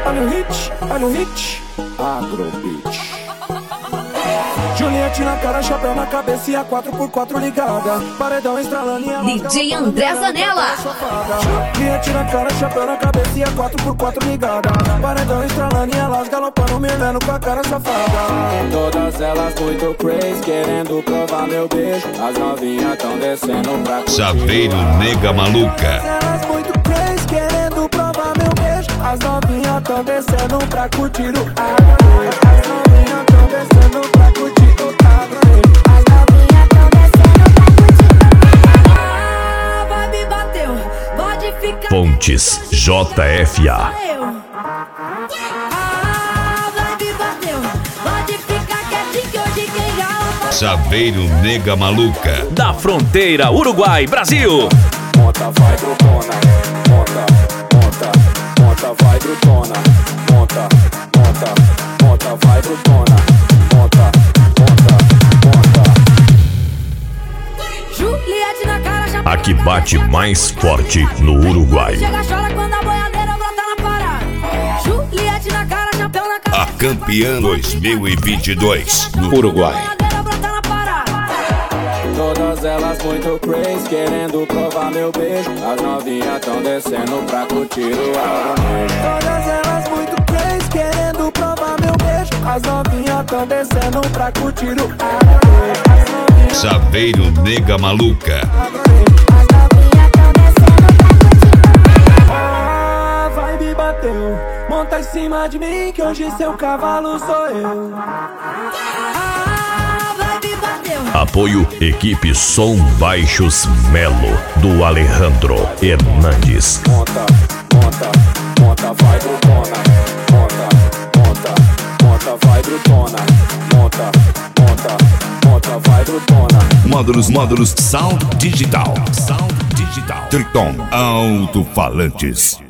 olha o hit, Agrobeat. Juliette na cara, chapéu na cabeça e a 4x4 ligada. Paredão estralando e ela DJ André Zanella. Juliette na cara, chapéu na cabeça e a 4x4 ligada. Paredão estralando e elas galopando, mirando com a cara safada. Todas elas muito crazy, querendo provar meu beijo. As novinhas tão descendo pra curtir. Saveiro Nega Maluca. Todas elas muito crazy, querendo provar meu beijo. As novinhas tão descendo pra curtir o Agrobeat. As novinhas tão descendo pra curtir o Agrobeat. As novinhas tão descendo pra curtir. Ah, vai me bateu, pode ficar. Pontes JFA. Ah, vai me bateu, pode ficar quietinho que hoje quem gala. Saveiro Nega Maluca. Da fronteira Uruguai, Brasil. Monta, vai brutona, monta, monta, monta, vai brutona, monta, monta, monta, vai brutona, monta, monta, monta. Juliette na cara, já A que bate mais forte no Uruguai. chega, chora quando a boiadeira brota na parada. Juliette na cara, chapéu na A cabeça. campeã 2022 no Uruguai. Boiadeira brota na parada. Todas elas muito crazy, querendo provar meu beijo. As novinhas tão descendo pra curtir o Agrobeat. Todas elas muito crazy, querendo provar meu beijo. As novinhas tão descendo pra curtir o Agrobeat. As novinhas Saveiro Nega Maluca. A vibe bateu, monta em cima de mim que hoje seu cavalo sou eu. Ah, vai me bateu. Apoio Equipe Som Baixos Melo, do Alejandro Hernandes. Monta, monta, monta, vai brutona. Monta, monta, monta, vai brutona. Monta, monta, monta, vai brutona. Módulos Sound Digital. Triton Alto-Falantes.